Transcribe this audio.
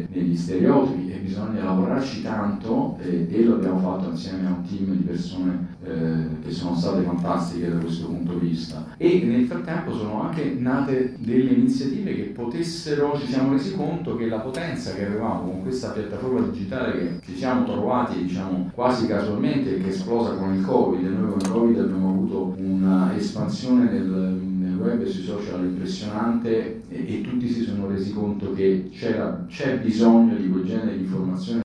negli stereotipi e bisogna lavorarci tanto e lo abbiamo fatto insieme a un team di persone che sono state fantastiche da questo punto di vista. E nel frattempo sono anche nate delle iniziative che potessero, ci siamo resi conto che la potenza che avevamo con questa piattaforma digitale che ci siamo trovati diciamo quasi casualmente e che è esplosa con il Covid, e noi con il Covid abbiamo avuto una espansione nel web e sui social impressionante e tutti si sono resi conto che c'è bisogno di quel genere di informazione